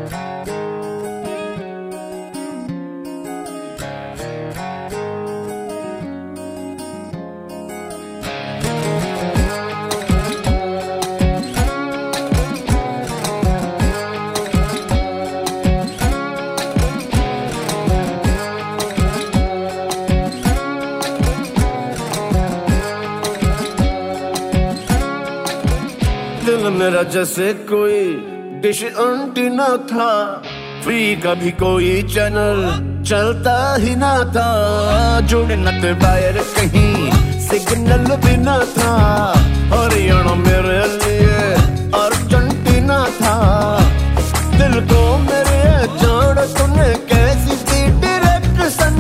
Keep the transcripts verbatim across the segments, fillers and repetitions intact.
दिल मेरा जैसे कोई डिश एंटीना था, फ्री का भी कोई चैनल चलता ही ना था, जुड़े न थे वायर कहीं सिग्नल भी ना था, हरियाणा मेरे लिए अर्जेंटीना था, दिल को मेरे जान तूने कैसी दी डायरेक्शन,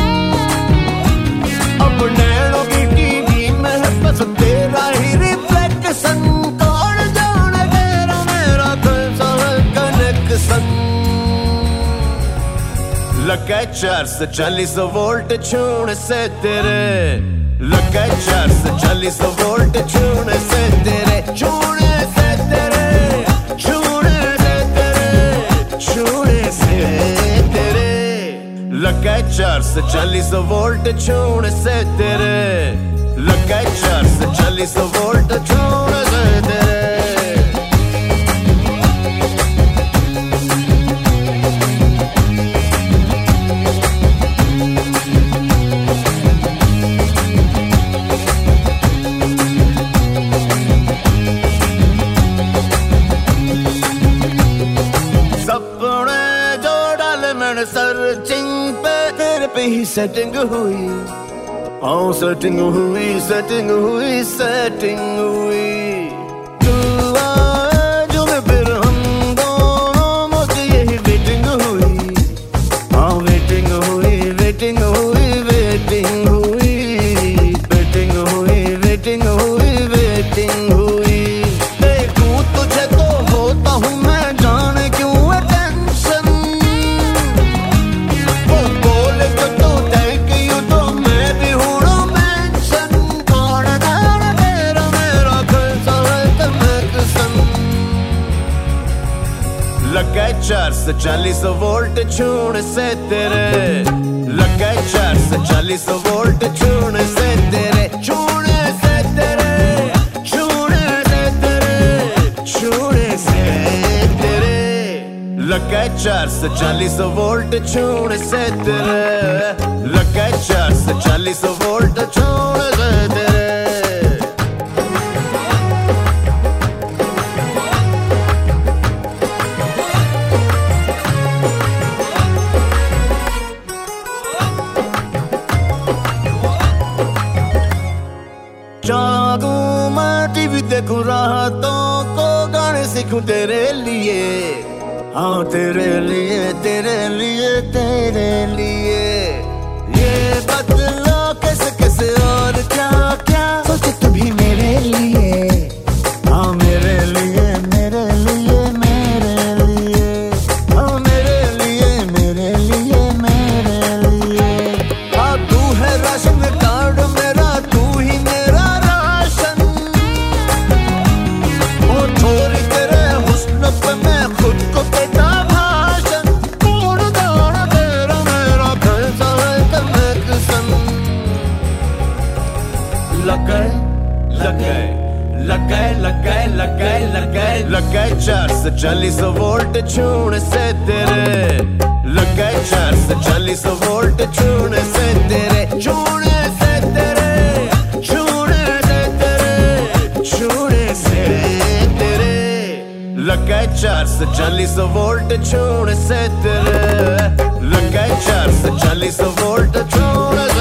अब नैनों की टीवी में बस तेरा ही रिफ्लेक्शन, लगा चार सौ चालीस वोल्ट छूने से तेरे, लगा चार सौ चालीस वोल्ट छूने से तेरे, छूने से तेरे, छूने से तेरे, छूने से तेरे, लगा चार सौ चालीस वोल्ट छूने से तेरे, लगा चार सौ चालीस वोल्ट छूने से तेरे। सर्चिंग पे तेरे पे ही सेटिंग हुई, हाँ सेटिंग हुई, सेटिंग हुई, सेटिंग हुई, तू आए जो मैं फिर हम दोनों मुझे यही वेटिंग हुई, हाँ वेटिंग हुई, वेटिंग हुई, वेटिंग हुई, वेटिंग हुई, वेटिंग हुई, वेटिंग हुई, देखूं तुझे तो होता हूँ मैं जाने क्यों टेंशन, लगा चार सौ चालीस वोल्ट छूने से तेरे, लगा चार सौ चालीस वोल्ट छूने से तेरे, छूने से तेरे, छूने से तेरे, छूने से तेरे, लगा चार सौ चालीस वोल्ट छूने से तेरे, लगा चार सौ चालीस वोल्ट छूने से तेरे। जागूं मैं टीवी देखूं रातों को गाने सीखूं तेरे लिए, हाँ तेरे लिए, तेरे लिए, तेरे लिए, ये बदला कैसे कैसे और क्या क्या सोचे तू भी मेरे लिए, हाँ मेरे लिए, मेरे लिए, मेरे लिए, हाँ मेरे लिए, मेरे लिए, मेरे लिए, हाँ तू है राशन कार्ड मेरा, तू ही मेरा राशन, ओ छोरी तेरे हुस्न पे मैं खुद को देता भाषण, कौन दाना तेरा मेरा कैसा है कनेक्शन, लगे लगे लगे लगे लगे लगे लगे चार सौ चालीस वोल्ट छूने से तेरे, लगे चार सौ चालीस वोल्ट छूने से तेरे, छूने से तेरे, छूने से तेरे, छूने से तेरे, लगे चार सौ चालीस वोल्ट छूने से तेरे, लगे चार सौ चालीस वोल्ट छूने